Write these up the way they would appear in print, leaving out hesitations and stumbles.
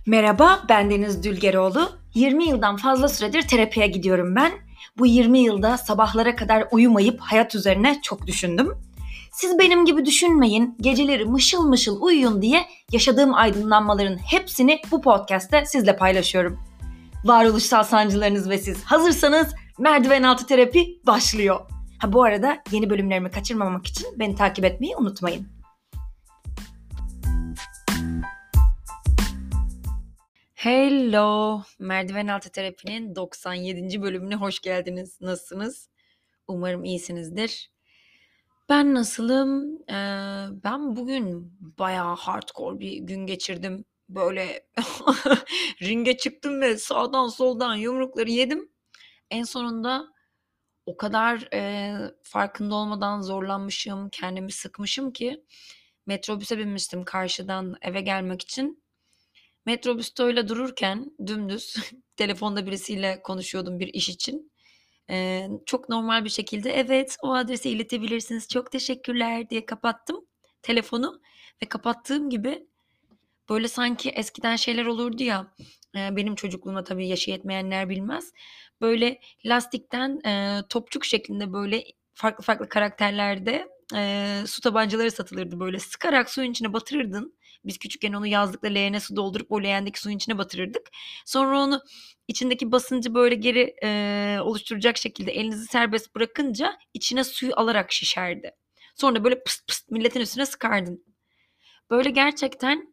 Merhaba, ben Deniz Dülgeroğlu. 20 yıldan fazla süredir terapiye gidiyorum ben. Bu 20 yılda sabahlara kadar uyumayıp hayat üzerine çok düşündüm. Siz benim gibi düşünmeyin, geceleri mışıl mışıl uyuyun diye yaşadığım aydınlanmaların hepsini bu podcast'te sizle paylaşıyorum. Varoluşsal sancılarınız ve siz hazırsanız merdiven altı terapi başlıyor. Bu arada yeni bölümlerimi kaçırmamak için beni takip etmeyi unutmayın. Hello, Merdiven Altı Terapi'nin 97. bölümüne hoş geldiniz. Nasılsınız? Umarım iyisinizdir. Ben nasılım? Ben bugün bayağı hardcore bir gün geçirdim. Böyle ringe çıktım ve sağdan soldan yumrukları yedim. En sonunda o kadar farkında olmadan zorlanmışım, kendimi sıkmışım ki metrobüse binmiştim karşıdan eve gelmek için. Metrobüste öyle dururken dümdüz telefonda birisiyle konuşuyordum bir iş için. Çok normal bir şekilde evet o adrese iletebilirsiniz çok teşekkürler diye kapattım telefonu ve kapattığım gibi böyle sanki eskiden şeyler olurdu ya benim çocukluğumda tabii yaşı yetmeyenler bilmez. Böyle lastikten topçuk şeklinde böyle farklı farklı karakterlerde su tabancaları satılırdı böyle sıkarak suyun içine batırırdın. Biz küçükken onu yazlıkla leğene su doldurup o leğendeki suyun içine batırırdık. Sonra onu içindeki basıncı böyle geri oluşturacak şekilde elinizi serbest bırakınca içine suyu alarak şişerdi. Sonra böyle pıst pıst milletin üstüne sıkardın. Böyle gerçekten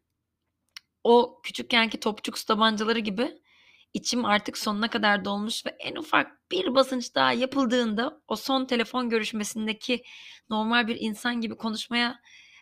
o küçükkenki topçuk su tabancaları gibi içim artık sonuna kadar dolmuş ve en ufak bir basınç daha yapıldığında o son telefon görüşmesindeki normal bir insan gibi konuşmaya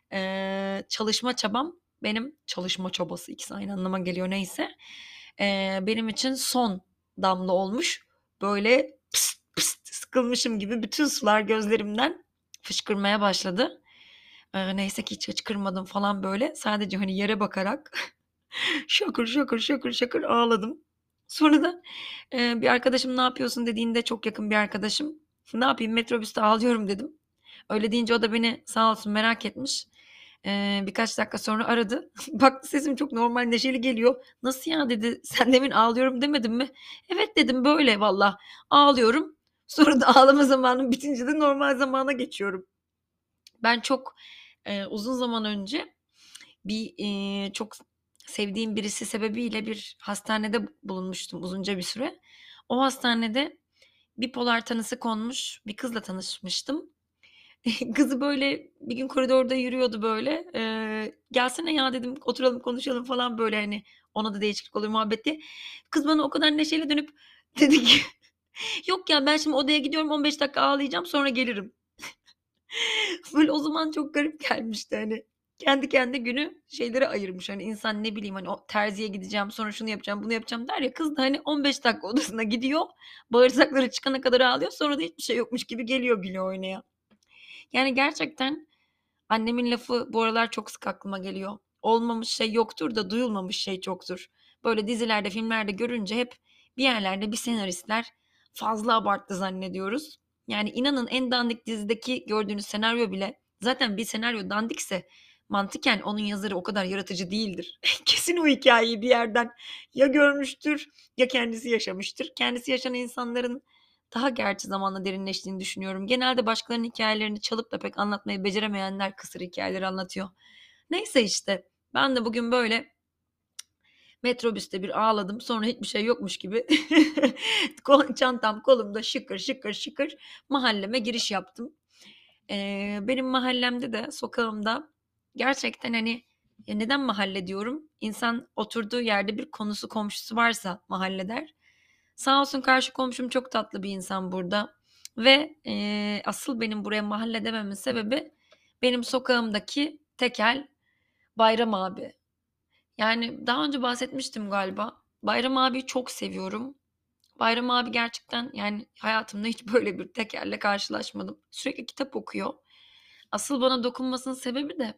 çalışma çabam benim çalışma çabası ikisi aynı anlama geliyor neyse benim için son damla olmuş böyle pıst pıst sıkılmışım gibi bütün sular gözlerimden fışkırmaya başladı. Neyse ki hiç hıçkırmadım falan böyle sadece hani yere bakarak şakır şakır şakır şakır ağladım. Sonra da bir arkadaşım ne yapıyorsun dediğinde çok yakın bir arkadaşım. Ne yapayım metrobüste ağlıyorum dedim. Öyle deyince o da beni sağ olsun merak etmiş. Birkaç dakika sonra aradı. Baktı sesim çok normal neşeli geliyor. Nasıl ya dedi sen demin ağlıyorum demedin mi? Evet dedim böyle valla ağlıyorum. Sonra da ağlama zamanım bitince de normal zamana geçiyorum. Ben çok uzun zaman önce bir çok sevdiğim birisi sebebiyle bir hastanede bulunmuştum uzunca bir süre. O hastanede bipolar tanısı konmuş bir kızla tanışmıştım. Kızı böyle bir gün koridorda yürüyordu böyle. Gelsene ya dedim oturalım konuşalım falan böyle hani ona da değişiklik olur muhabbet diye. Kız bana o kadar neşeyle dönüp dedi ki yok ya ben şimdi odaya gidiyorum 15 dakika ağlayacağım sonra gelirim. Böyle o zaman çok garip gelmişti hani. Kendi kendine günü şeylere ayırmış. Hani insan ne bileyim hani o terziye gideceğim sonra şunu yapacağım bunu yapacağım der ya kız da hani 15 dakika odasına gidiyor. Bağırsakları çıkana kadar ağlıyor sonra da hiçbir şey yokmuş gibi geliyor güle oynaya. Yani gerçekten annemin lafı bu aralar çok sık aklıma geliyor. Olmamış şey yoktur da duyulmamış şey çoktur. Böyle dizilerde filmlerde görünce hep bir yerlerde bir senaristler fazla abarttı zannediyoruz. Yani inanın en dandik dizideki gördüğünüz senaryo bile zaten bir senaryo dandikse mantıken onun yazarı o kadar yaratıcı değildir. Kesin o hikayeyi bir yerden ya görmüştür ya kendisi yaşamıştır. Kendisi yaşayan insanların daha gerçi zamanla derinleştiğini düşünüyorum. Genelde başkalarının hikayelerini çalıp da pek anlatmayı beceremeyenler kısır hikayeleri anlatıyor. Neyse işte ben de bugün böyle metrobüste bir ağladım. Sonra hiçbir şey yokmuş gibi çantam kolumda şıkır şıkır şıkır mahalleme giriş yaptım. Benim mahallemde de sokağımda gerçekten hani neden mahalle diyorum? İnsan oturduğu yerde bir konusu komşusu varsa mahalle der. Sağ olsun karşı komşum çok tatlı bir insan burada ve asıl benim buraya mahalle dememin sebebi benim sokağımdaki tekel Bayram abi. Yani daha önce bahsetmiştim galiba. Bayram abiyi çok seviyorum. Bayram abi gerçekten yani hayatımda hiç böyle bir tekerle karşılaşmadım. Sürekli kitap okuyor. Asıl bana dokunmasının sebebi de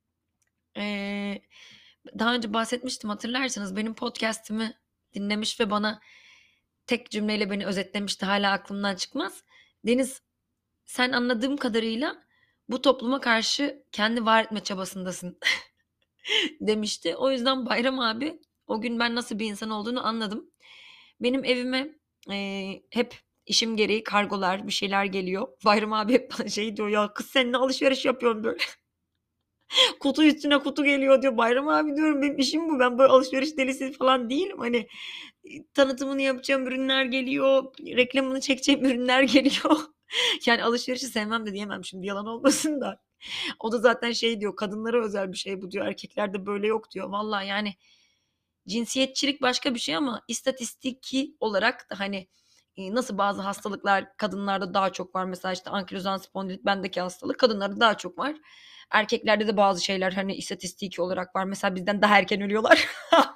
eee, daha önce bahsetmiştim hatırlarsanız benim podcast'imi dinlemiş ve bana tek cümleyle beni özetlemişti. Hala aklımdan çıkmaz. Deniz sen anladığım kadarıyla bu topluma karşı kendi var etme çabasındasın demişti. O yüzden Bayram abi O gün ben nasıl bir insan olduğunu anladım. Benim evime, hep işim gereği kargolar, bir şeyler geliyor. Bayram abi hep bana şey diyor, "Ya kız sen ne alışveriş yapıyorsun böyle? Kutu üstüne kutu geliyor." diyor. "Bayram abi," diyorum, "benim işim bu. Ben böyle alışveriş delisi falan değilim. Hani, tanıtımını yapacağım ürünler geliyor, reklamını çekeceğim ürünler geliyor." Yani alışverişi sevmem de diyemem şimdi, yalan olmasın da. O da zaten şey diyor, "Kadınlara özel bir şey bu," diyor, "Erkeklerde böyle yok," diyor. Vallahi yani cinsiyetçilik başka bir şey ama istatistiki olarak da, hani, nasıl bazı hastalıklar kadınlarda daha çok var. Mesela, işte, ankilozan spondilit bendeki hastalık, kadınlarda daha çok var. Erkeklerde de bazı şeyler, hani, istatistiki olarak var. Mesela bizden daha erken ölüyorlar.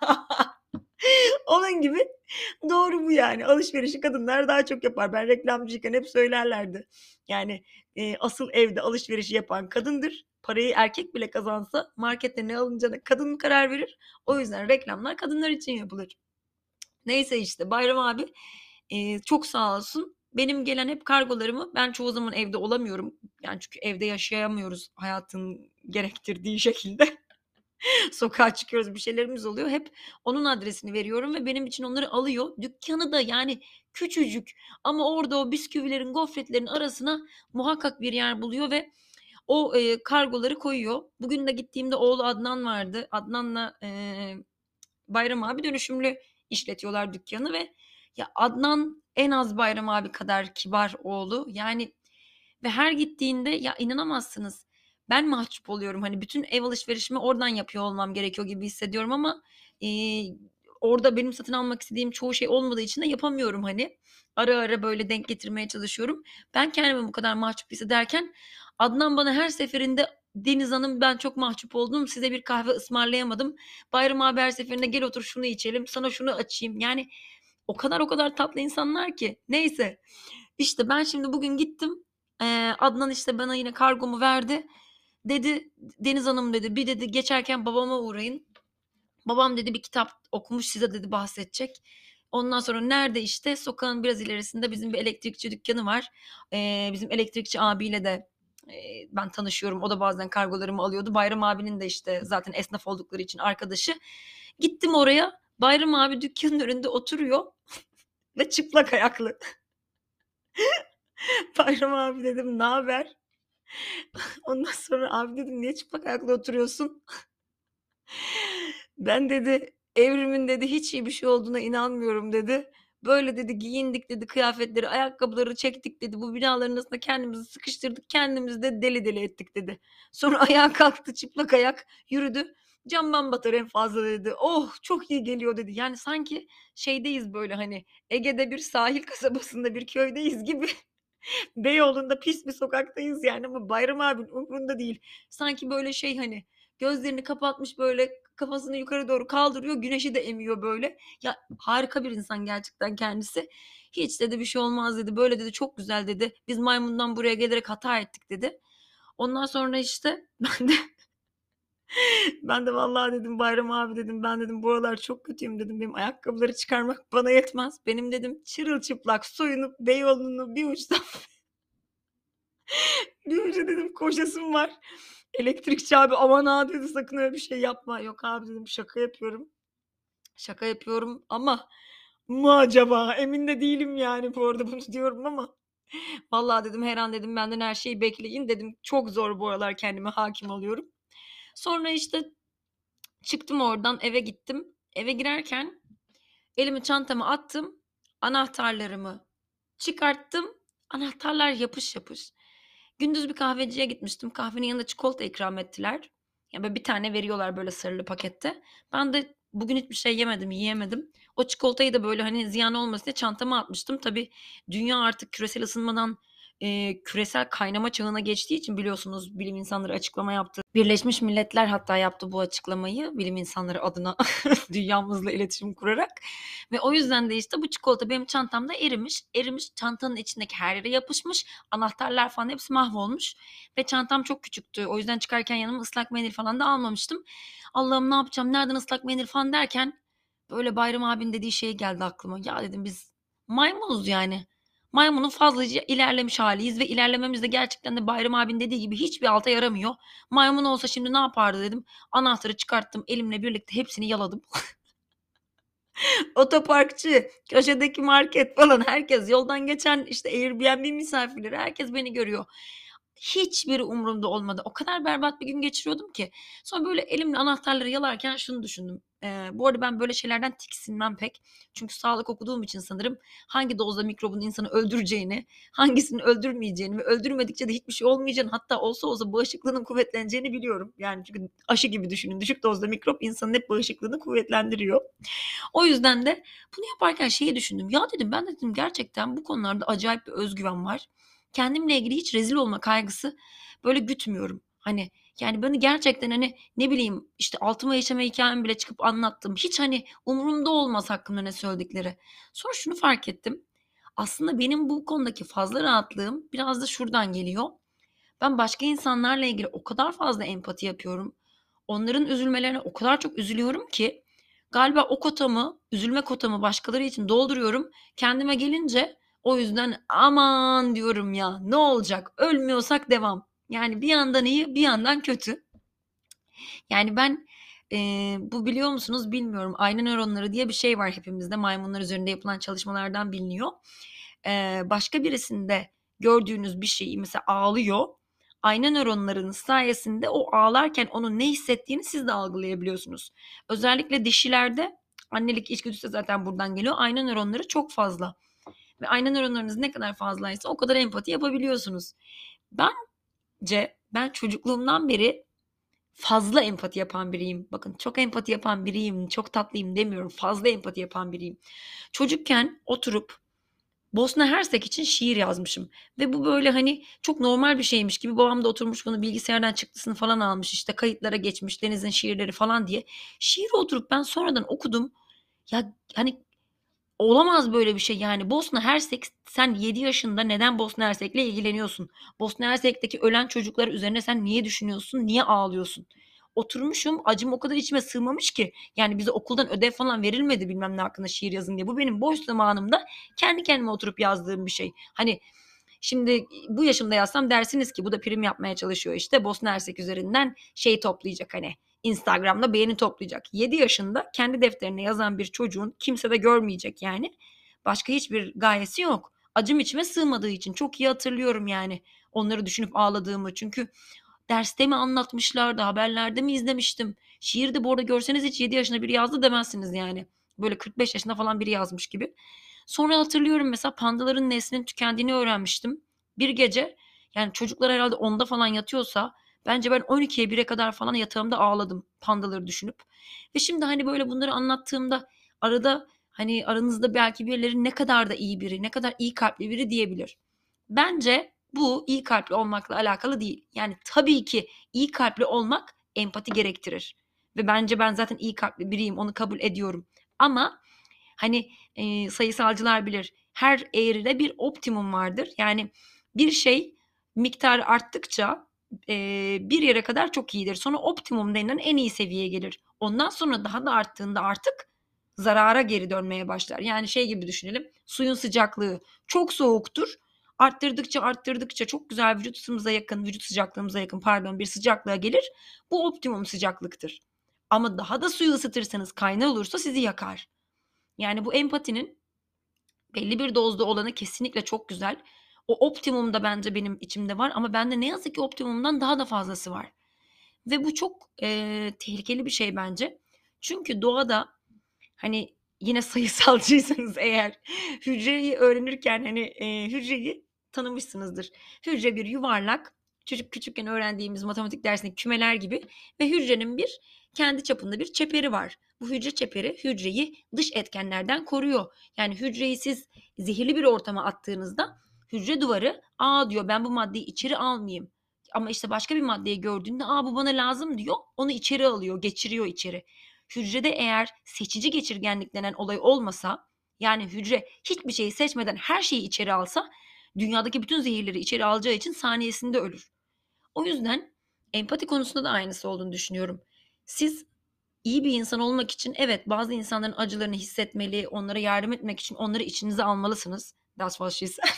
Onun gibi doğru bu yani. Alışverişi kadınlar daha çok yapar. Ben reklamcıyken hep söylerlerdi. Yani, asıl evde alışverişi yapan kadındır. Parayı erkek bile kazansa markette ne alınacağına kadın karar verir. O yüzden reklamlar kadınlar için yapılır. Neyse işte Bayram abi, çok sağ olsun benim gelen hep kargolarımı ben çoğu zaman evde olamıyorum. Yani çünkü evde yaşayamıyoruz hayatın gerektirdiği şekilde. Sokağa çıkıyoruz, bir şeylerimiz oluyor. Hep onun adresini veriyorum ve benim için onları alıyor. Dükkânı da yani küçücük ama orada o bisküvilerin, gofretlerin arasına muhakkak bir yer buluyor ve o, kargoları koyuyor. Bugün de gittiğimde oğlu Adnan vardı. Adnan'la, Bayram abi dönüşümlü işletiyorlar dükkânı ve ya Adnan en az Bayram abi kadar kibar oğlu. Yani ve her gittiğinde ya inanamazsınız. Ben mahcup oluyorum. Hani bütün ev alışverişimi oradan yapıyor olmam gerekiyor gibi hissediyorum ama, eee, orada benim satın almak istediğim çoğu şey olmadığı için de yapamıyorum hani. Ara ara böyle denk getirmeye çalışıyorum. Ben kendimi bu kadar mahcup hissederken Adnan bana her seferinde "Deniz Hanım ben çok mahcup oldum. Size bir kahve ısmarlayamadım. Bayram abi her seferinde gel otur şunu içelim, sana şunu açayım." Yani o kadar tatlı insanlar ki. Neyse, işte ben şimdi bugün gittim. Adnan, işte, bana yine kargomu verdi. Dedi, "Deniz Hanım," dedi, "bir," dedi, "geçerken babama uğrayın. Babam," dedi, "bir kitap okumuş, size," dedi, "bahsedecek." Ondan sonra nerede, işte, sokağın biraz ilerisinde bizim bir elektrikçi dükkânı var. Bizim elektrikçi abiyle de, ben tanışıyorum. O da bazen kargolarımı alıyordu. Bayram abinin de, işte, zaten esnaf oldukları için arkadaşı. Gittim oraya. Bayram abi dükkânın önünde oturuyor ve çıplak ayaklı. Bayram abi dedim, "Naber?" Ondan sonra, "Abi," dedim, "niye çıplak ayakla oturuyorsun?" "Ben," dedi, "evrimin," dedi, "hiç iyi bir şey olduğuna inanmıyorum," dedi. "Böyle," dedi, "giyindik," dedi, "kıyafetleri, ayakkabıları çektik," dedi, "bu binaların arasında kendimizi sıkıştırdık, kendimizi de deli deli ettik," dedi. Sonra ayağa kalktı, çıplak ayak yürüdü. "Camdan batar en fazla," dedi. "Oh, çok iyi geliyor," dedi. Yani sanki şeydeyiz, böyle, hani, Ege'de bir sahil kasabasında bir köydeyiz gibi. Beyoğlu'nda pis bir sokaktayız yani ama Bayram abinin umrunda değil. Sanki böyle şey, hani, gözlerini kapatmış, böyle, kafasını yukarı doğru kaldırıyor, güneşi de emiyor böyle. Ya, harika bir insan gerçekten kendisi. "Hiç," dedi, "bir şey olmaz," dedi, "böyle," dedi, "çok güzel," dedi, "biz maymundan buraya gelerek hata ettik," dedi. Ondan sonra, işte, ben de "Vallahi," dedim, "Bayram abi," dedim, "ben," dedim, "bu aralar çok kötüyüm," dedim, "benim ayakkabıları çıkarmak bana yetmez. Benim," dedim, "çırılçıplak soyunup Beyoğlu'nu bir uçtan bir uca," dedim, "koşasım var." Elektrikçi abi, "Aman ha," dedi, "sakın öyle bir şey yapma." "Yok abi," dedim, "şaka yapıyorum. Şaka yapıyorum ama mı acaba? Emin de değilim yani bu arada bunu diyorum ama vallahi," dedim, "her an," dedim, "benden her şeyi bekleyin." dedim. "Çok zor bu aralar kendime hâkim oluyorum." Sonra, işte, çıktım oradan eve gittim. Eve girerken elimi çantama attım, anahtarlarımı çıkarttım, anahtarlar yapış yapış. Gündüz bir kahveciye gitmiştim. Kahvenin yanında çikolata ikram ettiler. Ya, böyle bir tane veriyorlar böyle sarılı pakette. Ben de bugün hiçbir şey yemedim, yiyemedim. O çikolatayı da böyle, hani, ziyan olmasın diye çantama atmıştım. Tabii dünya artık küresel ısınmadan, küresel kaynama çağına geçtiği için biliyorsunuz bilim insanları açıklama yaptı. Birleşmiş Milletler hatta yaptı bu açıklamayı bilim insanları adına dünyamızla iletişim kurarak ve o yüzden de, işte, bu çikolata benim çantamda erimiş. Erimiş, çantanın içindeki her yere yapışmış, anahtarlar falan hepsi mahvolmuş ve çantam çok küçüktü. O yüzden çıkarken yanıma ıslak mendil falan da almamıştım. "Allah'ım ne yapacağım, nereden ıslak mendil?" falan derken böyle Bayram abinin dediği şey geldi aklıma. "Ya," dedim, "biz maymunuz yani. Maymunun fazlaca ilerlemiş hâliyiz ve ilerlememiz de gerçekten de Bayram abinin dediği gibi hiçbir alta yaramıyor. Maymun olsa şimdi ne yapardı?" dedim. Anahtarı çıkarttım, elimle birlikte hepsini yaladım. Otoparkçı, köşedeki market falan herkes, yoldan geçen işte Airbnb misafirleri, herkes beni görüyor. Hiçbiri umurumda olmadı. O kadar berbat bir gün geçiriyordum ki. Sonra böyle elimle anahtarları yalarken şunu düşündüm. Bu arada ben böyle şeylerden tiksinmem pek. Çünkü sağlık okuduğum için sanırım hangi dozda mikrobun insanı öldüreceğini, hangisini öldürmeyeceğini ve öldürmedikçe de hiçbir şey olmayacağını, hatta olsa bağışıklığının kuvvetleneceğini biliyorum. Yani çünkü aşı gibi düşünün. Düşük dozda mikrop insanın hep bağışıklığını kuvvetlendiriyor. O yüzden de bunu yaparken şeyi düşündüm. Ya dedim, ben dedim gerçekten bu konularda acayip bir özgüven var. Kendimle ilgili hiç rezil olma kaygısı böyle gütmüyorum. Hani yani beni gerçekten hani ne bileyim işte altıma işeme hikayemi bile çıkıp anlattım. Hiç hani umurumda olmaz hakkımda ne söyledikleri. Sonra şunu fark ettim. Aslında benim bu konudaki fazla rahatlığım biraz da şuradan geliyor. Ben başka insanlarla ilgili o kadar fazla empati yapıyorum. Onların üzülmelerine o kadar çok üzülüyorum ki galiba o kotamı, üzülme kotamı başkaları için dolduruyorum. Kendime gelince o yüzden aman diyorum ya, ne olacak? Ölmüyorsak devam. Yani bir yandan iyi, bir yandan kötü. Yani ben bu biliyor musunuz bilmiyorum. Ayna nöronları diye bir şey var hepimizde. Maymunlar üzerinde yapılan çalışmalardan biliniyor. Başka birisinde gördüğünüz bir şeyi mesela ağlıyor. Ayna nöronlarının sayesinde o ağlarken onun ne hissettiğini siz de algılayabiliyorsunuz. Özellikle dişilerde annelik içgüdüsü de zaten buradan geliyor. Ayna nöronları çok fazla. Ve ayna nöronlarınız ne kadar fazlaysa o kadar empati yapabiliyorsunuz. Bence ben çocukluğumdan beri fazla empati yapan biriyim. Bakın çok empati yapan biriyim, çok tatlıyım demiyorum. Fazla empati yapan biriyim. Çocukken oturup Bosna Hersek için şiir yazmışım. Ve bu böyle hani çok normal bir şeymiş gibi babam da oturmuş bunu bilgisayardan çıktısını falan almış işte kayıtlara geçmiş Deniz'in şiirleri falan diye. Şiiri oturup ben sonradan okudum. Ya hani olamaz böyle bir şey yani. Bosna Hersek, sen 7 yaşında neden Bosna Hersek'le ilgileniyorsun? Bosna Hersek'teki ölen çocuklar üzerine sen niye düşünüyorsun? Niye ağlıyorsun? Oturmuşum, acım o kadar içime sığmamış ki. Yani bize okuldan ödev falan verilmedi bilmem ne hakkında şiir yazın diye. Bu benim boş zamanımda kendi kendime oturup yazdığım bir şey. Hani şimdi bu yaşımda yazsam dersiniz ki bu da prim yapmaya çalışıyor işte. Bosna Hersek üzerinden şey toplayacak hani. Instagram'da beğeni toplayacak. 7 yaşında kendi defterine yazan bir çocuğun kimse de görmeyecek yani. Başka hiçbir gayesi yok. Acım içime sığmadığı için çok iyi hatırlıyorum yani onları düşünüp ağladığımı. Çünkü derste mi anlatmışlardı, haberlerde mi izlemiştim? Şiirde bu arada görseniz hiç 7 yaşında biri yazdı demezsiniz yani. Böyle 45 yaşında falan biri yazmış gibi. Sonra hatırlıyorum mesela pandaların neslinin tükendiğini öğrenmiştim. Bir gece yani çocuklar herhalde 10'da falan yatıyorsa bence ben 12'ye 1'e kadar falan yatağımda ağladım pandaları düşünüp. Ve şimdi hani böyle bunları anlattığımda arada hani aranızda belki birileri ne kadar da iyi biri, ne kadar iyi kalpli biri diyebilir. Bence bu iyi kalpli olmakla alakalı değil. Yani tabii ki iyi kalpli olmak empati gerektirir. Ve bence ben zaten iyi kalpli biriyim, onu kabul ediyorum. Ama hani sayısalcılar bilir. Her eğride bir optimum vardır. Yani bir şey miktarı arttıkça bir yere kadar çok iyidir. Sonra optimum denilen en iyi seviyeye gelir. Ondan sonra daha da arttığında artık zarara geri dönmeye başlar. Yani şey gibi düşünelim. Suyun sıcaklığı çok soğuktur. Arttırdıkça çok güzel vücut ısımıza yakın, vücut sıcaklığımıza yakın pardon bir sıcaklığa gelir. Bu optimum sıcaklıktır. Ama daha da suyu ısıtırsanız kaynağı olursa sizi yakar. Yani bu empatinin belli bir dozda olanı kesinlikle çok güzel. O optimum da bence benim içimde var ama bende ne yazık ki optimumdan daha da fazlası var. Ve bu çok tehlikeli bir şey bence. Çünkü doğada hani yine sayısalcıysanız eğer hücreyi öğrenirken hani hücreyi tanımışsınızdır. Hücre bir yuvarlak, çocuk küçükken öğrendiğimiz matematik dersindeki kümeler gibi ve hücrenin bir kendi çapında bir çeperi var. Bu hücre çeperi hücreyi dış etkenlerden koruyor. Yani hücreyi siz zehirli bir ortama attığınızda hücre duvarı aa diyor ben bu maddeyi içeri almayayım. Ama işte başka bir maddeyi gördüğünde aa bu bana lazım diyor. Onu içeri alıyor, geçiriyor içeri. Hücrede eğer seçici geçirgenlik denen olay olmasa, yani hücre hiçbir şeyi seçmeden her şeyi içeri alsa, dünyadaki bütün zehirleri içeri alacağı için saniyesinde ölür. O yüzden empati konusunda da aynısı olduğunu düşünüyorum. Siz iyi bir insan olmak için evet bazı insanların acılarını hissetmeli, onlara yardım etmek için onları içinize almalısınız. That's what she said.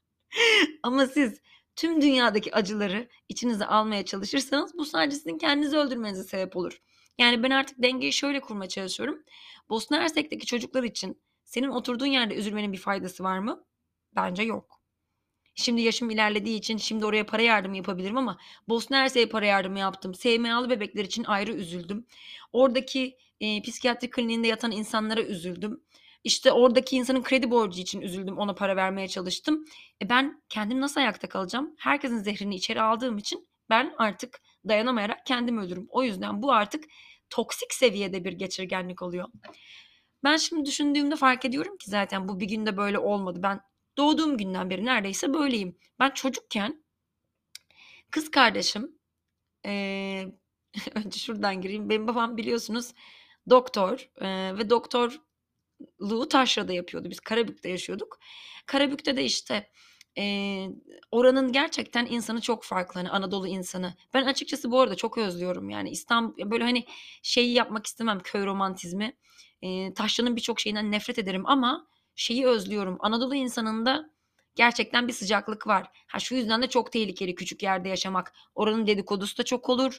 Ama siz tüm dünyadaki acıları içinize almaya çalışırsanız bu sadece sizin kendinizi öldürmenize sebep olur. Yani ben artık dengeyi şöyle kurmaya çalışıyorum. Bosna Hersek'teki çocuklar için senin oturduğun yerde üzülmenin bir faydası var mı? Bence yok. Şimdi yaşım ilerlediği için şimdi oraya para yardımı yapabilirim ama Bosna Hersek'e para yardımı yaptım. SMA'lı bebekler için ayrı üzüldüm. Oradaki psikiyatri kliniğinde yatan insanlara üzüldüm. İşte oradaki insanın kredi borcu için üzüldüm. Ona para vermeye çalıştım. Ben kendim nasıl ayakta kalacağım? Herkesin zehrini içeri aldığım için ben artık dayanamayarak kendim ölürüm. O yüzden bu artık toksik seviyede bir geçirgenlik oluyor. Ben şimdi düşündüğümde fark ediyorum ki zaten bu bir günde böyle olmadı. Ben doğduğum günden beri neredeyse böyleyim. Ben çocukken kız kardeşim eee, önce şuradan gireyim. Benim babam biliyorsunuz doktor ve doktorluğu Taşra'da yapıyordu. Biz Karabük'te yaşıyorduk. Karabük'te de işte eee, oranın gerçekten insanı çok farklı. Hani Anadolu insanı. Ben açıkçası bu arada çok özlüyorum. Yani İstanbul böyle hani şeyi yapmak istemem köy romantizmi. Taşra'nın birçok şeyinden nefret ederim ama şeyi özlüyorum. Anadolu insanında gerçekten bir sıcaklık var. Ha şu yüzden de çok tehlikeli küçük yerde yaşamak. Oranın dedikodusu da çok olur.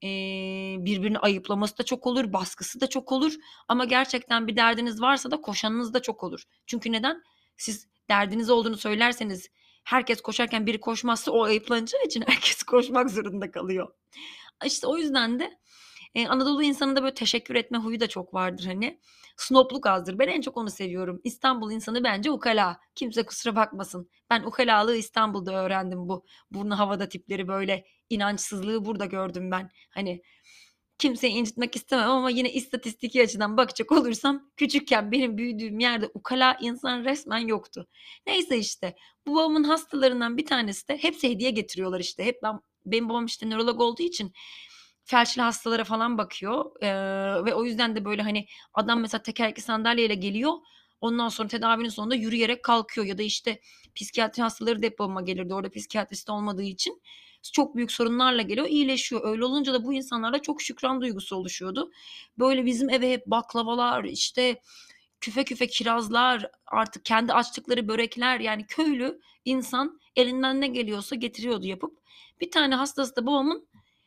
Birbirini ayıplaması da çok olur. Baskısı da çok olur. Ama gerçekten bir derdiniz varsa da koşanınız da çok olur. Çünkü neden? Siz derdiniz olduğunu söylerseniz herkes koşarken biri koşmazsa o ayıplanacağı için herkes koşmak zorunda kalıyor. İşte o yüzden de Anadolu insanında böyle teşekkür etme huyu da çok vardır hani. Snobluk azdır. Ben en çok onu seviyorum. İstanbul insanı bence ukala. Kimse kusura bakmasın. Ben ukalalığı İstanbul'da öğrendim bu. Burnu havada tipleri böyle inançsızlığı burada gördüm ben. Hani kimseyi incitmek istemem ama yine istatistiki açıdan bakacak olursam küçükken benim büyüdüğüm yerde ukala insan resmen yoktu. Neyse işte bu babamın hastalarından bir tanesi de hepsi hediye getiriyorlar işte. Benim babam işte nörolog olduğu için felçli hastalara falan bakıyor. Ve o yüzden de böyle hani adam mesela tekerlekli sandalyeyle geliyor. Ondan sonra tedavinin sonunda yürüyerek kalkıyor ya da işte psikiyatri hastaları da hep babama gelirdi. Orada psikiyatrist olmadığı için çok büyük sorunlarla geliyor, iyileşiyor. Öyle olunca da bu insanlarda çok şükran duygusu oluşuyordu. Böyle bizim eve hep baklavalar, işte küfe küfe kirazlar, artık kendi açtıkları börekler yani köylü insan elinden ne geliyorsa getiriyordu yapıp. Bir tane hastası da babamın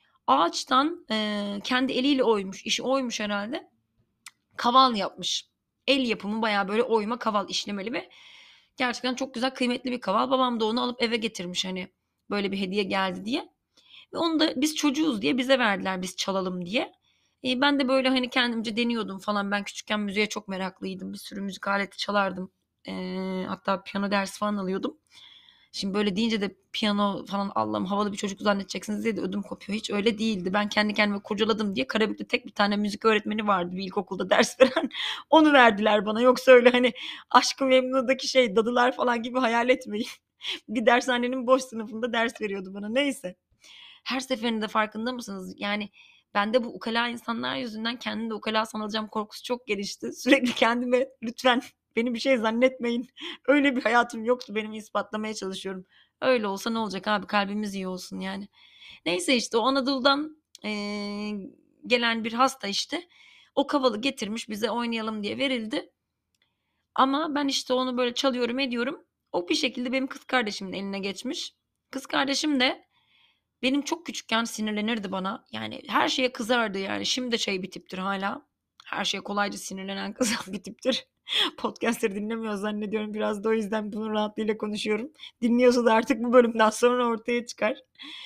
ağaçtan kendi eliyle oymuş, işi oymuş herhalde. Kaval yapmış. El yapımı bayağı böyle oyma kaval işlemeli ve gerçekten çok güzel kıymetli bir kaval. Babam da onu alıp eve getirmiş hani böyle bir hediye geldi diye. Ve onu da biz çocuğuz diye bize verdiler biz çalalım diye. Ben de böyle hani kendimce deniyordum falan. Ben küçükken müziğe çok meraklıydım. Bir sürü müzik aleti çalardım. Hatta piyano dersi falan alıyordum. Şimdi böyle deyince de piyano falan Allah'ım havalı bir çocuk zannedeceksiniz diye de ödüm kopuyor. Hiç öyle değildi. Ben kendi kendime kurcaladım diye Karabük'te tek bir tane müzik öğretmeni vardı bir ilkokulda ders veren. Onu verdiler bana. Yoksa öyle hani Aşk-ı Memnu'daki şey dadılar falan gibi hayal etmeyin. Bir dershanenin boş sınıfında ders veriyordu bana. Neyse. Her seferinde farkında mısınız? Yani bende bu ukala insanlar yüzünden kendimi de ukala sanılacağım korkusu çok gelişti. Sürekli kendime lütfen beni bir şey zannetmeyin. Öyle bir hayatım yoktu benim ispatlamaya çalışıyorum. Öyle olsa ne olacak abi kalbimiz iyi olsun yani. Neyse işte o Anadolu'dan gelen bir hasta işte o kavalı getirmiş bize oynayalım diye verildi. Ama ben işte onu böyle çalıyorum ediyorum. O bir şekilde benim kız kardeşimin eline geçmiş. Kız kardeşim de benim çok küçükken sinirlenirdi bana. Yani her şeye kızardı yani. Şimdi de şey bir tiptir hala. Her şeye kolayca sinirlenen kızan bir tiptir. Podcast'ları dinlemiyor zannediyorum. Biraz da o yüzden bunun rahatlığıyla konuşuyorum. Dinliyorsa da artık bu bölümden sonra ortaya çıkar.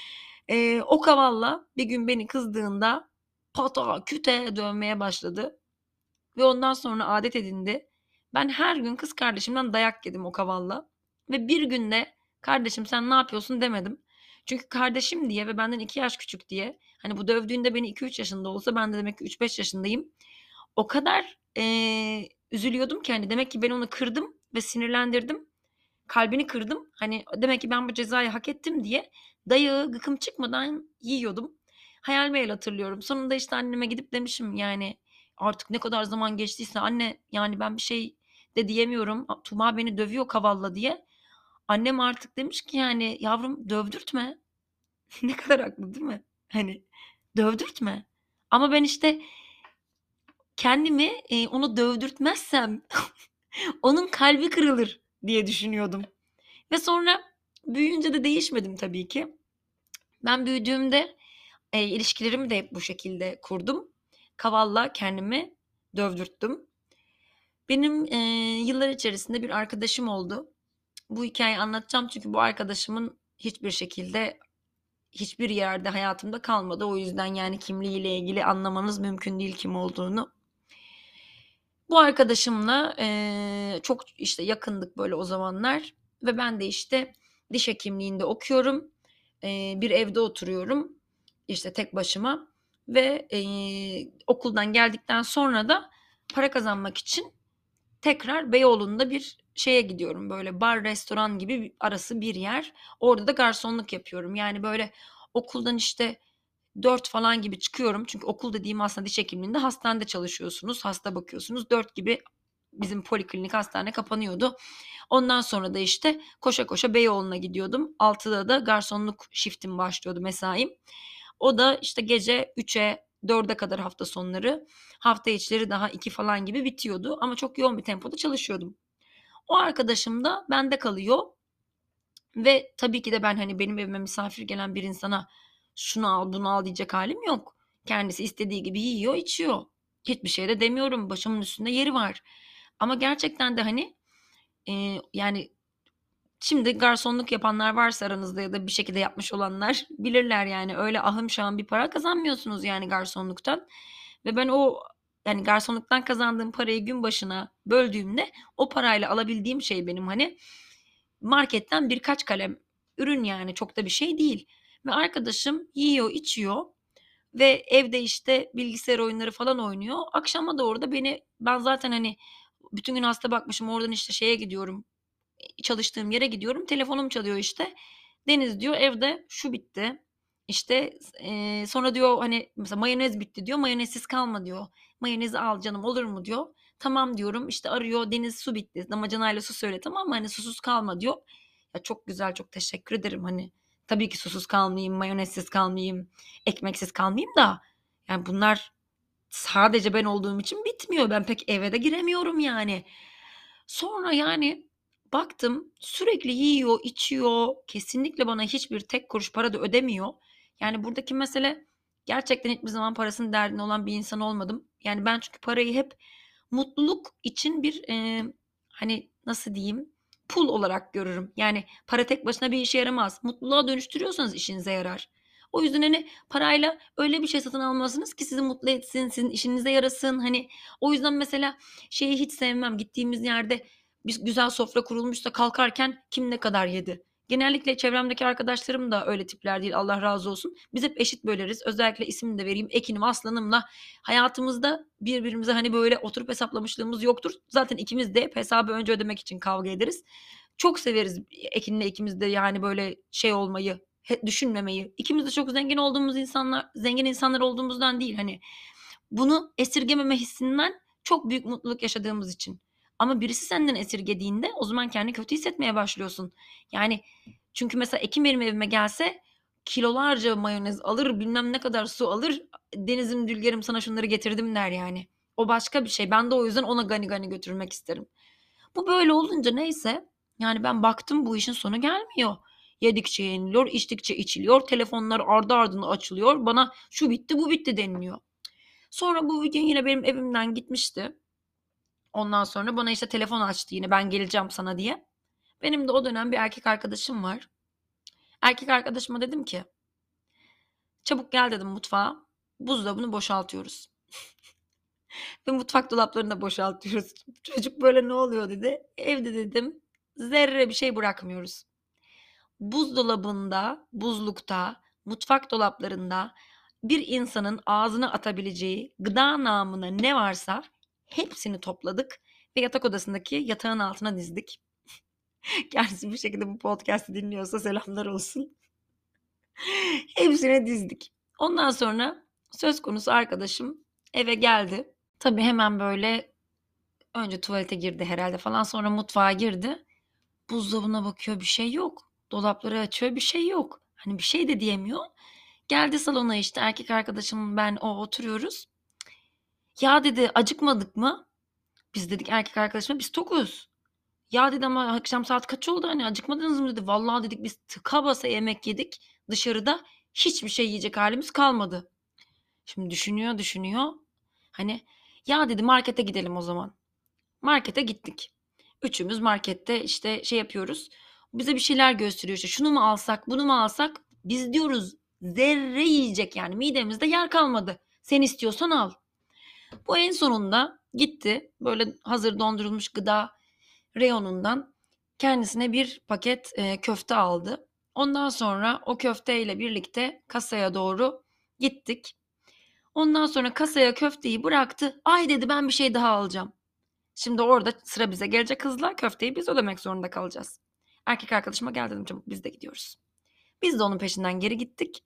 O kavalla bir gün beni kızdığında pata küte dövmeye başladı. Ve ondan sonra adet edindi. Ben her gün kız kardeşimden dayak yedim o kavalla. Ve bir günde kardeşim sen ne yapıyorsun demedim. Çünkü kardeşim diye ve benden 2 yaş küçük diye. Hani bu dövdüğünde beni 2-3 yaşında olsa ben de demek ki 3-5 yaşındayım. O kadar üzülüyordum ki hani demek ki ben onu kırdım ve sinirlendirdim. Kalbini kırdım. Hani demek ki ben bu cezayı hak ettim diye dayağı gıkım çıkmadan yiyordum. Hayal meyal hatırlıyorum. Sonunda işte anneme gidip demişim yani artık ne kadar zaman geçtiyse anne yani ben bir şey de diyemiyorum. Tuğba beni dövüyor kavalla diye. Annem artık demiş ki yani yavrum dövdürtme. Ne kadar haklı değil mi? Hani dövdürtme. Ama ben işte kendimi onu dövdürtmezsem onun kalbi kırılır diye düşünüyordum. Ve sonra büyüyünce de değişmedim tabii ki. Ben büyüdüğümde ilişkilerimi de hep bu şekilde kurdum. Kavalla kendimi dövdürttüm. Benim, yıllar içerisinde bir arkadaşım oldu. Bu hikâyeyi anlatacağım çünkü bu arkadaşımın hiçbir şekilde, hiçbir yerde hayatımda kalmadı. O yüzden, yani, kimliğiyle ilgili anlamanız mümkün değil kim olduğunu. Bu arkadaşımla, çok, işte, yakındık böyle o zamanlar ve ben de, işte, diş hekimliğinde okuyorum. Bir evde oturuyorum, işte, tek başıma ve, okuldan geldikten sonra da para kazanmak için tekrar Beyoğlu'nda bir şeye gidiyorum, böyle bar, restoran gibi arası bir yer. Orada da garsonluk yapıyorum. Yani, böyle, okuldan, işte, 4 falan gibi çıkıyorum. Çünkü okul dediğim aslında diş hekimliğinde hastanede çalışıyorsunuz, hasta bakıyorsunuz. 4 gibi bizim poliklinik hastane kapanıyordu. Ondan sonra da, işte, koşa koşa Beyoğlu'na gidiyordum. 6'da da garsonluk shiftim başlıyordu, mesaim. O da, işte, gece 3'e, 4'e kadar hafta sonları. Hafta içleri daha 2 falan gibi bitiyordu ama çok yoğun bir tempoda çalışıyordum. O arkadaşım da bende kalıyor ve tabii ki de ben, hani, benim evime misafir gelen bir insana şunu al, bunu al diyecek hâlim yok. Kendisi istediği gibi yiyor, içiyor. Hiçbir şey de demiyorum. Başımın üstünde yeri var. Ama gerçekten de, hani, yani, şimdi garsonluk yapanlar varsa aranızda ya da bir şekilde yapmış olanlar bilirler, yani, öyle ahım şahım bir para kazanmıyorsunuz, yani, garsonluktan ve ben o, yani, garsonluktan kazandığım parayı gün başına böldüğümde o parayla alabildiğim şey benim, hani, marketten birkaç kalem ürün, yani, çok da bir şey değil ve arkadaşım yiyor, içiyor ve evde, işte, bilgisayar oyunları falan oynuyor. Akşama doğru da ben zaten, hani, bütün gün hasta bakmışım, oradan, işte, şeye gidiyorum, çalıştığım yere gidiyorum. Telefonum çalıyor, işte. "Deniz" diyor, "evde şu bitti." İşte, sonra diyor, hani, mesela "Mayonez bitti." diyor, "Mayonezsiz kalma." diyor. "Mayonezi al canım, olur mu?" diyor. "Tamam." diyorum. İşte, arıyor, "Deniz su bitti. Damacanayla su söyle, tamam mı? Hani, susuz kalma." diyor. Ya, çok güzel, çok teşekkür ederim. Hani, tabii ki susuz kalmayayım, mayonezsiz kalmayayım, ekmeksiz kalmayayım da yani bunlar sadece ben olduğum için bitmiyor. Ben pek eve de giremiyorum yani. Sonra, yani, baktım sürekli yiyor, içiyor, kesinlikle bana hiçbir tek kuruş para da ödemiyor. Yani, buradaki mesele gerçekten hiçbir zaman parasının derdinde olan bir insan olmadım. Yani, ben çünkü parayı hep mutluluk için bir, hani, nasıl diyeyim, pul olarak görürüm. Yani, para tek başına bir işe yaramaz. Mutluluğa dönüştürüyorsanız işinize yarar. O yüzden, hani, parayla öyle bir şey satın almalısınız ki sizi mutlu etsin, sizin işinize yarasın. Hani, o yüzden mesela şeyi hiç sevmem. Gittiğimiz yerde bir güzel sofra kurulmuşsa kalkarken kim ne kadar yedi? Genellikle çevremdeki arkadaşlarım da öyle tipler değil, Allah razı olsun. Biz hep eşit böleriz. Özellikle ismini de vereyim, Ekin'im, Aslan'ımla hayatımızda birbirimize, hani, böyle oturup hesaplamışlığımız yoktur. Zaten ikimiz de hep hesabı önce ödemek için kavga ederiz. Çok severiz Ekin'le ikimiz de, yani, böyle şey olmayı, düşünmemeyi. İkimiz de çok zengin insanlar olduğumuzdan değil, hani, bunu esirgememe hissinden çok büyük mutluluk yaşadığımız için. Ama birisi senden esirgediğinde o zaman kendini kötü hissetmeye başlıyorsun. Yani çünkü mesela Ekin benim evime gelse kilolarca mayonez alır, bilmem ne kadar su alır. "Deniz'im, Dülger'im sana şunları getirdim." der yani. O başka bir şey. Ben de o yüzden ona gani gani götürmek isterim. Bu böyle olunca neyse, yani ben baktım bu işin sonu gelmiyor. Yedikçe yeniliyor, içtikçe içiliyor, telefonlar ardı ardına açılıyor. Bana şu bitti, bu bitti deniliyor. Sonra bu gün yine benim evimden gitmişti. Ondan sonra bana, işte, telefon açtı yine ben geleceğim sana diye. Benim de o dönem bir erkek arkadaşım var. Erkek arkadaşıma dedim ki, "Çabuk gel." dedim mutfağa. "Buzdolabını boşaltıyoruz ve mutfak dolaplarını da boşaltıyoruz." Çocuk böyle, "Ne oluyor?" dedi. "Evde" dedim, "zerre bir şey bırakmıyoruz. Buzdolabında, buzlukta, mutfak dolaplarında bir insanın ağzına atabileceği gıda namına ne varsa hepsini topladık ve yatak odasındaki yatağın altına dizdik." Kendisi bir şekilde bu podcast'ı dinliyorsa selamlar olsun. Hepsini dizdik. Ondan sonra söz konusu arkadaşım eve geldi. Tabii hemen böyle önce tuvalete girdi herhâlde falan, sonra mutfağa girdi. Buzdolabına bakıyor, bir şey yok. Dolapları açıyor, bir şey yok. Hani bir şey de diyemiyor. Geldi salona, işte, erkek arkadaşım, ben, o oturuyoruz. "Ya" dedi, "acıkmadık mı?" Biz dedik erkek arkadaşımla, "Biz tokuz." "Ya" dedi, "Ama akşam saat kaç oldu, hani, acıkmadınız mı?" dedi. "Vallahi" dedik, "Biz tıka basa yemek yedik dışarıda. Hiçbir şey yiyecek hâlimiz kalmadı." Şimdi düşünüyor, düşünüyor. Hani, "Ya" dedi, "Markete gidelim o zaman." Markete gittik. Üçümüz markette işte şey yapıyoruz. Bize bir şeyler gösteriyor. İşte şunu mu alsak, bunu mu alsak? Biz diyoruz zerre yiyecek yani midemizde yer kalmadı. Sen istiyorsan al. Bu en sonunda gitti. Böyle hazır dondurulmuş gıda reyonundan kendisine bir paket köfte aldı. Ondan sonra o köfteyle birlikte kasaya doğru gittik. Ondan sonra kasaya köfteyi bıraktı. Ay dedi ben bir şey daha alacağım. Şimdi orada sıra bize gelecek hızla köfteyi biz ödemek zorunda kalacağız. Erkek arkadaşıma gel dedim çabuk biz de gidiyoruz. Biz de onun peşinden geri gittik.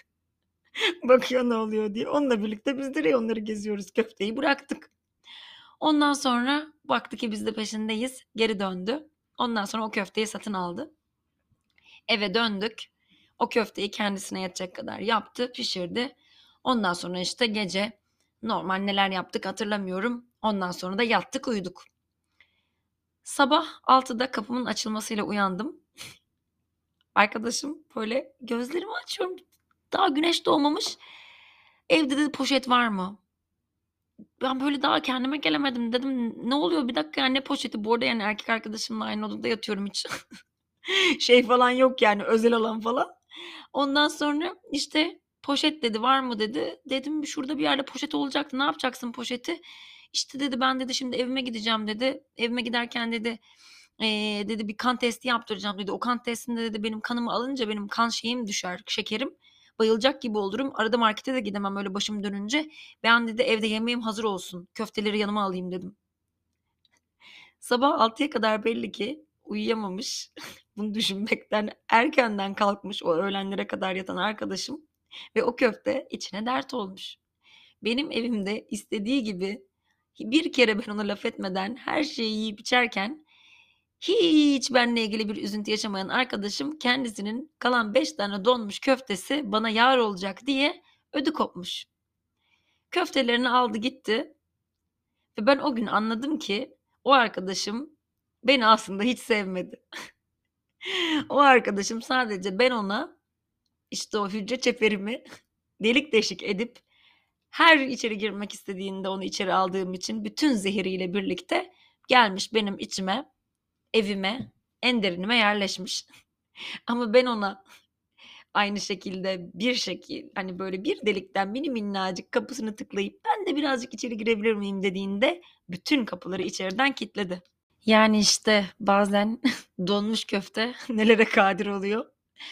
Bakıyor ne oluyor diye. Onunla birlikte biz de reyonları geziyoruz. Köfteyi bıraktık. Ondan sonra baktı ki biz de peşindeyiz. Geri döndü. Ondan sonra o köfteyi satın aldı. Eve döndük. O köfteyi kendisine yetecek kadar yaptı, pişirdi. Ondan sonra işte gece normal neler yaptık hatırlamıyorum. Ondan sonra da yattık uyuduk. Sabah 6'da kapımın açılmasıyla uyandım. Arkadaşım böyle gözlerimi açıyorum. Daha güneş doğmamış. Evde de poşet var mı? Ben böyle daha kendime gelemedim. Dedim ne oluyor bir dakika yani ne poşeti? Bu arada yani erkek arkadaşımla aynı odada yatıyorum hiç. Şey falan yok yani özel alan falan. Ondan sonra işte poşet dedi var mı dedi. Dedim şurada bir yerde poşet olacaktı. Ne yapacaksın poşeti? İşte dedi ben dedi şimdi evime gideceğim dedi. Evime giderken dedi dedi bir kan testi yaptıracağım dedi. O kan testinde dedi benim kanımı alınca benim kan şeyim düşer, şekerim. Bayılacak gibi olurum. Arada markete de gidemem öyle başım dönünce. Ben dedi evde yemeğim hazır olsun. Köfteleri yanıma alayım dedim. Sabah 6'ya kadar belli ki uyuyamamış. Bunu düşünmekten erkenden kalkmış o öğlenlere kadar yatan arkadaşım ve o köfte içine dert olmuş. Benim evimde istediği gibi bir kere ben ona laf etmeden her şeyi yiyip içerken hiç benimle ilgili bir üzüntü yaşamayan arkadaşım kendisinin kalan 5 tane donmuş köftesi bana yar olacak diye ödü kopmuş. Köftelerini aldı gitti ve ben o gün anladım ki o arkadaşım beni aslında hiç sevmedi. O arkadaşım sadece ben ona işte o hücre çeperimi delik deşik edip her içeri girmek istediğinde onu içeri aldığım için bütün zehiriyle birlikte gelmiş benim içime, evime, en derinime yerleşmiş. Ama ben ona aynı şekilde bir şekil hani böyle bir delikten mini minnacık kapısını tıklayıp ben de birazcık içeri girebilir miyim dediğinde bütün kapıları içeriden kilitledi. Yani işte bazen donmuş köfte nelere kadir oluyor.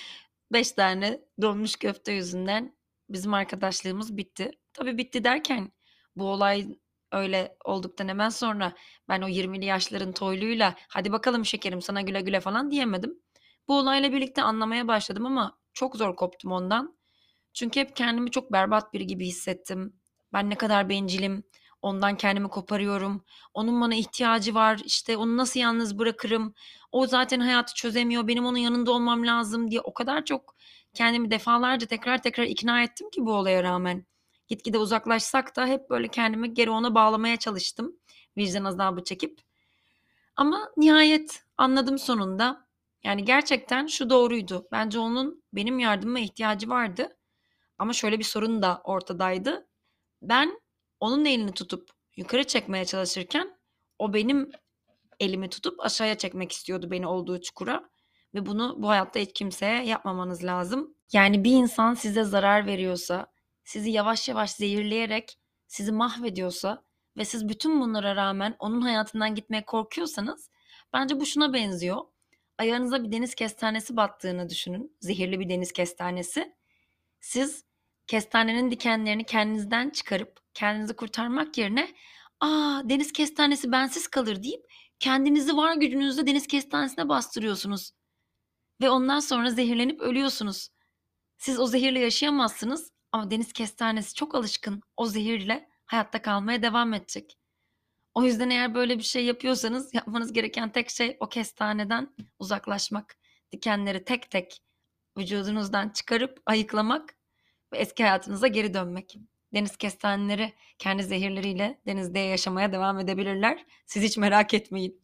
5 tane donmuş köfte yüzünden bizim arkadaşlığımız bitti. Tabii bitti derken bu olay öyle olduktan hemen sonra ben o 20'li yaşların toyluyla hadi bakalım şekerim sana güle güle falan diyemedim. Bu olayla birlikte anlamaya başladım ama çok zor koptum ondan. Çünkü hep kendimi çok berbat biri gibi hissettim. Ben ne kadar bencilim, ondan kendimi koparıyorum. Onun bana ihtiyacı var, işte onu nasıl yalnız bırakırım? O zaten hayatı çözemiyor, benim onun yanında olmam lazım diye o kadar çok kendimi defalarca tekrar tekrar ikna ettim ki bu olaya rağmen. Gitgide uzaklaşsak da hep böyle kendimi geri ona bağlamaya çalıştım. Vicdan azabı çekip. Ama nihayet anladım sonunda. Yani gerçekten şu doğruydu. Bence onun benim yardımıma ihtiyacı vardı. Ama şöyle bir sorun da ortadaydı. Ben onun elini tutup yukarı çekmeye çalışırken o benim elimi tutup aşağıya çekmek istiyordu beni olduğu çukura ve bunu bu hayatta hiç kimseye yapmamanız lazım. Yani bir insan size zarar veriyorsa, sizi yavaş yavaş zehirleyerek sizi mahvediyorsa ve siz bütün bunlara rağmen onun hayatından gitmeye korkuyorsanız bence bu şuna benziyor. Ayağınıza bir deniz kestanesi battığını düşünün. Zehirli bir deniz kestanesi. Siz kestanenin dikenlerini kendinizden çıkarıp kendinizi kurtarmak yerine deniz kestanesi bensiz kalır deyip kendinizi var gücünüzle deniz kestanesine bastırıyorsunuz ve ondan sonra zehirlenip ölüyorsunuz. Siz o zehirle yaşayamazsınız ama deniz kestanesi çok alışkın o zehirle hayatta kalmaya devam edecek. O yüzden eğer böyle bir şey yapıyorsanız yapmanız gereken tek şey o kestaneden uzaklaşmak. Dikenleri tek tek vücudunuzdan çıkarıp ayıklamak ve eski hayatınıza geri dönmek. Deniz kestaneleri kendi zehirleriyle denizde yaşamaya devam edebilirler. Siz hiç merak etmeyin.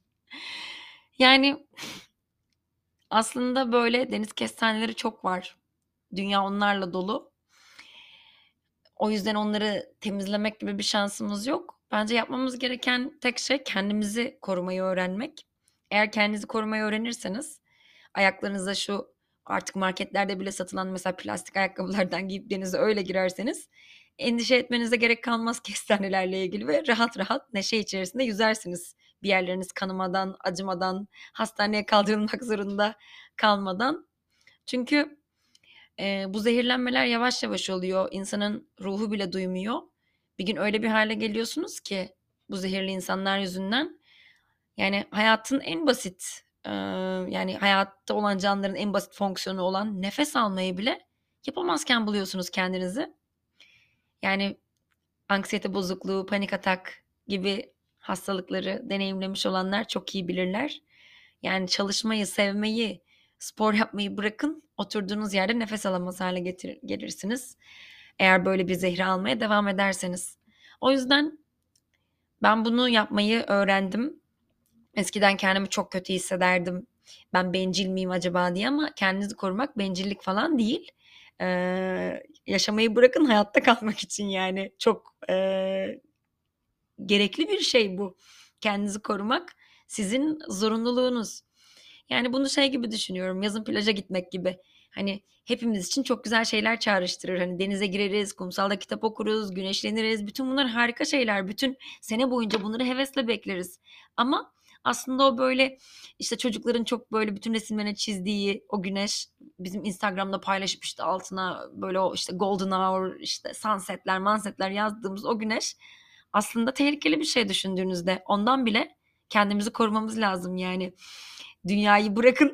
Yani aslında böyle deniz kestaneleri çok var. Dünya onlarla dolu. O yüzden onları temizlemek gibi bir şansımız yok. Bence yapmamız gereken tek şey kendimizi korumayı öğrenmek. Eğer kendinizi korumayı öğrenirseniz ayaklarınıza şu artık marketlerde bile satılan mesela plastik ayakkabılardan giyip denize öyle girerseniz endişe etmenize gerek kalmaz kestanelerle ilgili ve rahat rahat neşe içerisinde yüzersiniz. Bir yerleriniz kanamadan, acımadan, hastaneye kaldırılmak zorunda kalmadan. Çünkü bu zehirlenmeler yavaş yavaş oluyor. İnsanın ruhu bile duymuyor. Bir gün öyle bir hale geliyorsunuz ki bu zehirli insanlar yüzünden yani hayatın en basit yani hayatta olan canlıların en basit fonksiyonu olan nefes almayı bile yapamazken buluyorsunuz kendinizi. Yani anksiyete bozukluğu, panik atak gibi hastalıkları deneyimlemiş olanlar çok iyi bilirler. Yani çalışmayı, sevmeyi, spor yapmayı bırakın, oturduğunuz yerde nefes alamaz hale gelirsiniz. Eğer böyle bir zehri almaya devam ederseniz. O yüzden ben bunu yapmayı öğrendim. Eskiden kendimi çok kötü hissederdim. Ben bencil miyim acaba diye ama kendinizi korumak bencillik falan değil. Yaşamayı bırakın hayatta kalmak için yani çok gerekli bir şey bu. Kendinizi korumak sizin zorunluluğunuz. Yani bunu şey gibi düşünüyorum. Yazın plaja gitmek gibi. Hani hepimiz için çok güzel şeyler çağrıştırır. Hani denize gireriz, kumsalda kitap okuruz, güneşleniriz. Bütün bunlar harika şeyler. Bütün sene boyunca bunları hevesle bekleriz. Ama aslında o böyle işte çocukların çok böyle bütün resimlerine çizdiği o güneş bizim Instagram'da paylaşıp işte altına böyle o işte golden hour işte sunsetler, mansetler yazdığımız o güneş aslında tehlikeli bir şey düşündüğünüzde. Ondan bile kendimizi korumamız lazım yani. Dünyayı bırakın.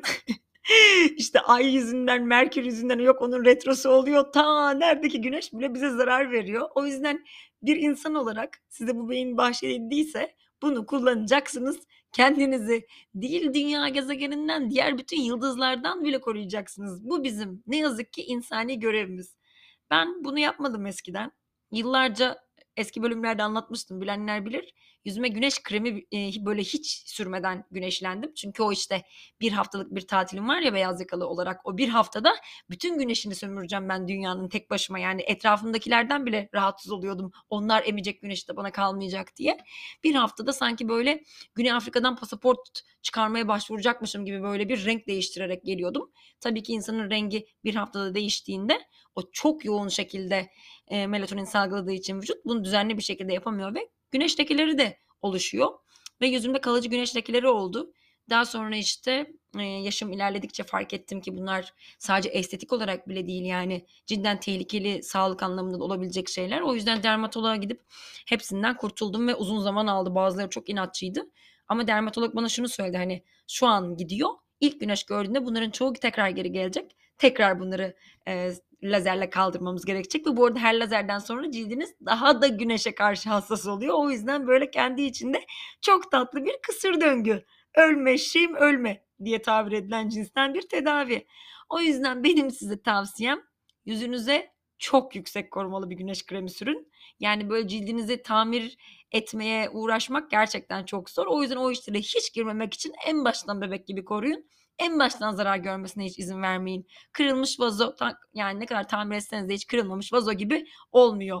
İşte ay yüzünden, Merkür yüzünden yok onun retrosu oluyor. Ta neredeki güneş bile bize zarar veriyor. O yüzden bir insan olarak size bu beyin bahşedildiyse bunu kullanacaksınız. Kendinizi değil dünya gezegeninden diğer bütün yıldızlardan bile koruyacaksınız. Bu bizim ne yazık ki insani görevimiz. Ben bunu yapmadım eskiden. Yıllarca eski bölümlerde anlatmıştım bilenler bilir. Yüzüme güneş kremi böyle hiç sürmeden güneşlendim. Çünkü o işte bir haftalık bir tatilim var ya beyaz yakalı olarak. O bir haftada bütün güneşini sömüreceğim ben dünyanın tek başıma. Yani etrafımdakilerden bile rahatsız oluyordum. Onlar emecek güneş de bana kalmayacak diye. Bir haftada sanki böyle Güney Afrika'dan pasaport çıkarmaya başvuracakmışım gibi böyle bir renk değiştirerek geliyordum. Tabii ki insanın rengi bir haftada değiştiğinde o çok yoğun şekilde melatonin salgıladığı için vücut bunu düzenli bir şekilde yapamıyor ve güneş lekeleri de oluşuyor. Ve yüzümde kalıcı güneş lekeleri oldu. Daha sonra işte yaşım ilerledikçe fark ettim ki bunlar sadece estetik olarak bile değil yani cidden tehlikeli sağlık anlamında da olabilecek şeyler. O yüzden dermatoloğa gidip hepsinden kurtuldum ve uzun zaman aldı. Bazıları çok inatçıydı. Ama dermatolog bana şunu söyledi hani şu an gidiyor. İlk güneş gördüğünde bunların çoğu tekrar geri gelecek. Tekrar bunları lazerle kaldırmamız gerekecek ve bu arada her lazerden sonra cildiniz daha da güneşe karşı hassas oluyor. O yüzden böyle kendi içinde çok tatlı bir kısır döngü. Ölme, şim, ölme diye tabir edilen cinsten bir tedavi. O yüzden benim size tavsiyem yüzünüze çok yüksek korumalı bir güneş kremi sürün. Yani böyle cildinizi tamir etmeye uğraşmak gerçekten çok zor. O yüzden o işlere hiç girmemek için en baştan bebek gibi koruyun. En baştan zarar görmesine hiç izin vermeyin. Kırılmış vazo yani ne kadar tamir etseniz de hiç kırılmamış vazo gibi olmuyor.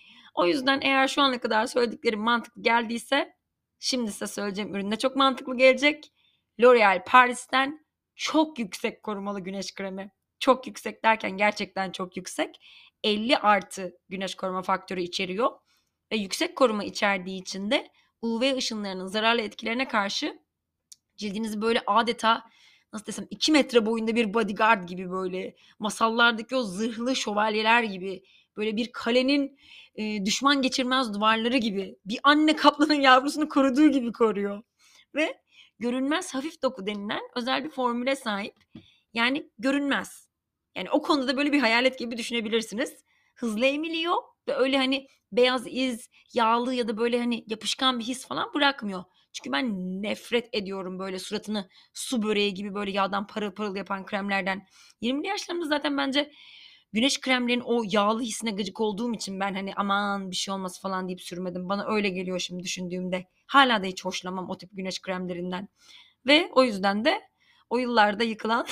O yüzden eğer şu ana kadar söylediklerim mantıklı geldiyse şimdi size söyleyeceğim ürün de çok mantıklı gelecek. L'Oreal Paris'ten çok yüksek korumalı güneş kremi. Çok yüksek derken gerçekten çok yüksek. 50 artı güneş koruma faktörü içeriyor. Ve yüksek koruma içerdiği için de UV ışınlarının zararlı etkilerine karşı cildinizi böyle adeta nasıl desem 2 metre boyunda bir bodyguard gibi böyle masallardaki o zırhlı şövalyeler gibi böyle bir kalenin düşman geçirmez duvarları gibi bir anne kaplanın yavrusunu koruduğu gibi koruyor. Ve görünmez hafif doku denilen özel bir formüle sahip. Yani görünmez. Yani o konuda böyle bir hayalet gibi düşünebilirsiniz. Hızlı emiliyor ve öyle hani beyaz iz, yağlı ya da böyle hani yapışkan bir his falan bırakmıyor. Çünkü ben nefret ediyorum böyle suratını su böreği gibi böyle yağdan parıl parıl yapan kremlerden. 20'li yaşlarımda zaten bence güneş kremlerinin o yağlı hissine gıcık olduğum için ben hani aman bir şey olmaz falan deyip sürmedim. Bana öyle geliyor şimdi düşündüğümde. Hala da hiç hoşlanmam o tip güneş kremlerinden. Ve o yüzden de o yıllarda yıkılan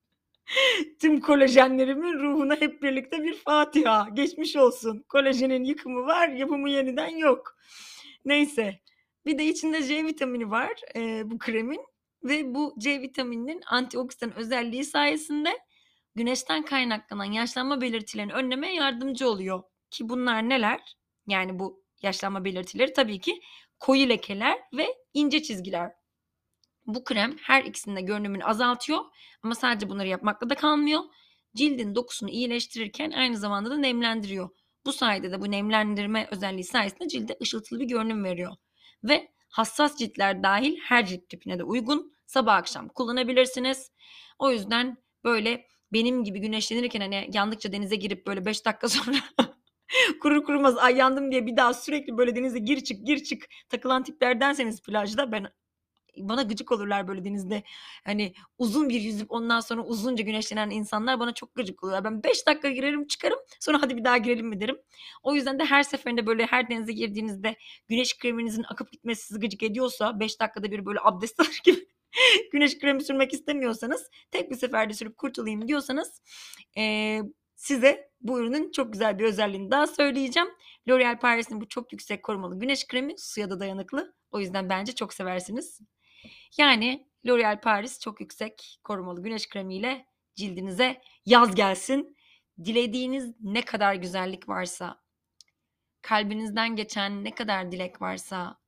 tüm kolajenlerimin ruhuna hep birlikte bir Fatiha. Geçmiş olsun. Kolajenin yıkımı var, yapımı yeniden yok. Neyse. Bir de içinde C vitamini var bu kremin ve bu C vitamininin antioksidan özelliği sayesinde güneşten kaynaklanan yaşlanma belirtilerini önlemeye yardımcı oluyor. Ki bunlar neler? Yani bu yaşlanma belirtileri tabii ki koyu lekeler ve ince çizgiler. Bu krem her ikisinin de görünümünü azaltıyor ama sadece bunları yapmakla da kalmıyor. Cildin dokusunu iyileştirirken aynı zamanda da nemlendiriyor. Bu sayede de bu nemlendirme özelliği sayesinde cilde ışıltılı bir görünüm veriyor. Ve hassas ciltler dahil her cilt tipine de uygun. Sabah akşam kullanabilirsiniz. O yüzden böyle benim gibi güneşlenirken hani yandıkça denize girip böyle 5 dakika sonra kurur kurumaz ay yandım diye bir daha sürekli böyle denize gir çık takılan tiplerdenseniz plajda bana gıcık olurlar böyle denizde. Hani uzun bir yüzüp ondan sonra uzunca güneşlenen insanlar bana çok gıcık oluyorlar. Ben 5 dakika girerim çıkarım sonra hadi bir daha girelim mi derim. O yüzden de her seferinde böyle her denize girdiğinizde güneş kreminizin akıp gitmesi sizi gıcık ediyorsa 5 dakikada bir böyle abdest alır gibi güneş kremi sürmek istemiyorsanız tek bir seferde sürüp kurtulayım diyorsanız size bu ürünün çok güzel bir özelliğini daha söyleyeceğim. L'Oréal Paris'in bu çok yüksek korumalı güneş kremi suya da dayanıklı. O yüzden bence çok seversiniz. Yani L'Oréal Paris çok yüksek korumalı güneş kremiyle cildinize yaz gelsin. Dilediğiniz ne kadar güzellik varsa, kalbinizden geçen ne kadar dilek varsa,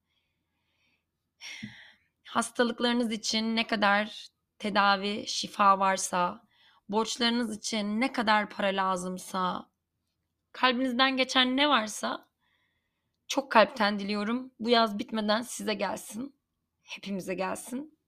hastalıklarınız için ne kadar tedavi, şifa varsa, borçlarınız için ne kadar para lazımsa, kalbinizden geçen ne varsa çok kalpten diliyorum. Bu yaz bitmeden size gelsin. Hepimize gelsin.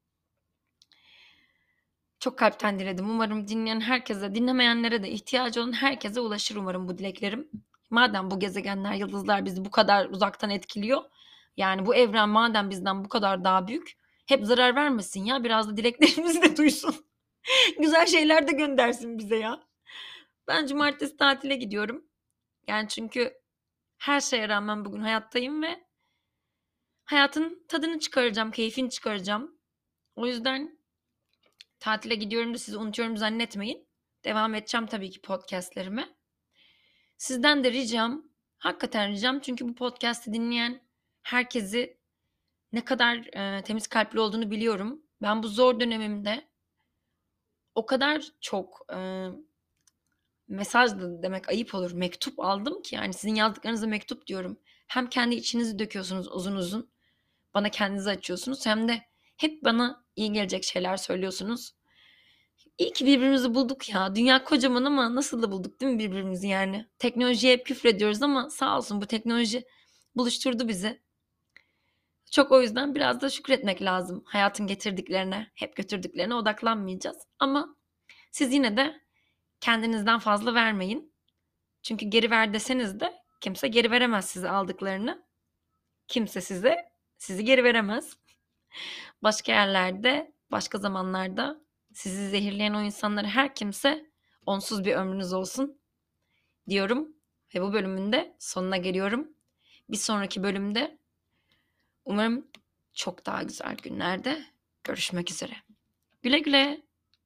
Çok kalpten diledim. Umarım dinleyen herkese, dinlemeyenlere de ihtiyacı olan herkese ulaşır umarım bu dileklerim. Madem bu gezegenler, yıldızlar bizi bu kadar uzaktan etkiliyor. Yani bu evren madem bizden bu kadar daha büyük. Hep zarar vermesin ya. Biraz da dileklerimizi de duysun. Güzel şeyler de göndersin bize ya. Ben cumartesi tatile gidiyorum. Yani çünkü her şeye rağmen bugün hayattayım ve hayatın tadını çıkaracağım, keyfini çıkaracağım. O yüzden tatile gidiyorum da sizi unutuyorum zannetmeyin. Devam edeceğim tabii ki podcastlerime. Sizden de ricam, hakikaten ricam çünkü bu podcast'i dinleyen herkesi ne kadar temiz kalpli olduğunu biliyorum. Ben bu zor dönemimde o kadar çok mesaj da demek ayıp olur. Mektup aldım ki yani sizin yazdıklarınıza mektup diyorum. Hem kendi içinizi döküyorsunuz uzun uzun. Bana kendinizi açıyorsunuz. Hem de hep bana iyi gelecek şeyler söylüyorsunuz. İyi ki birbirimizi bulduk ya. Dünya kocaman ama nasıl da bulduk değil mi birbirimizi yani? Teknolojiye hep küfrediyoruz ama sağ olsun bu teknoloji buluşturdu bizi. Çok o yüzden biraz da şükretmek lazım. Hayatın getirdiklerine, hep götürdüklerine odaklanmayacağız. Ama siz yine de kendinizden fazla vermeyin. Çünkü geri ver deseniz de kimse geri veremez size aldıklarını. Kimse sizi geri veremez. Başka yerlerde, başka zamanlarda sizi zehirleyen o insanlara her kimse onsuz bir ömrünüz olsun diyorum. Ve bu bölümün de sonuna geliyorum. Bir sonraki bölümde umarım çok daha güzel günlerde görüşmek üzere. Güle güle.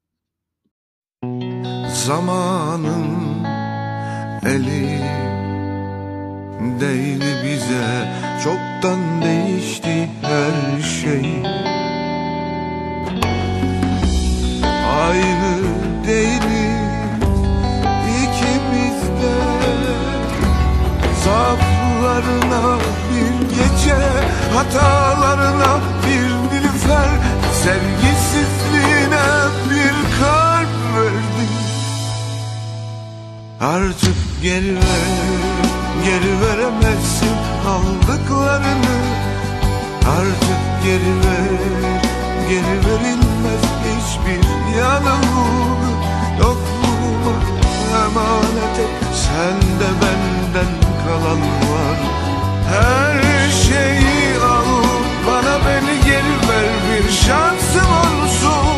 Zamanın eli değdi bize, çoktan değişti her şey. Aynı değiliz ikimiz de, zaaflarına bir gece, hatalarına bir nilüfer, sevgisizliğine bir kalp verdim. Artık geri veremezsin aldıklarını. Artık geri verilmez hiçbir yanılgı. Yokluğuma emanet et, sende benden kalan var. Her şeyi al, bana beni geri ver, bir şansım olsun.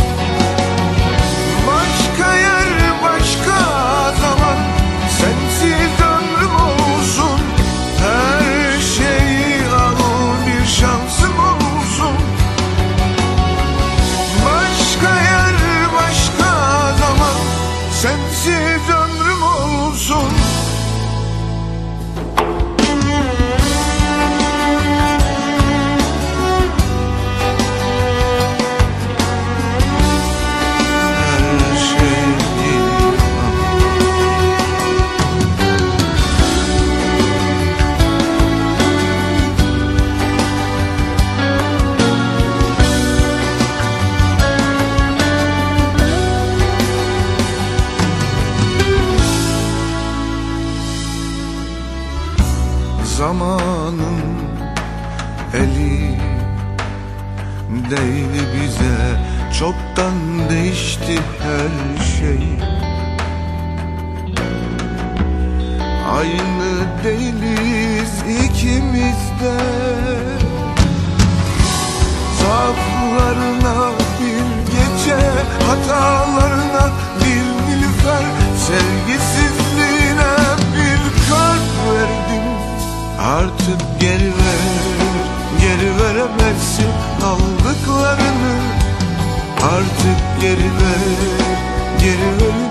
Başka yer, başka zaman, sensiz ömrüm olsun. Her şeyi al, bir şansım olsun. Başka yer, başka zaman, sensiz ömrüm olsun. zamanın eli değdi bize, çoktan değişti her şey. Aynı değiliz ikimiz de, zaaflarına bir gece, hatalarına bir nilüfer, sevgisizliğine bir kalp verdim. Artık geri ver, geri veremezsin aldıklarını. Artık geri ver, geri ver.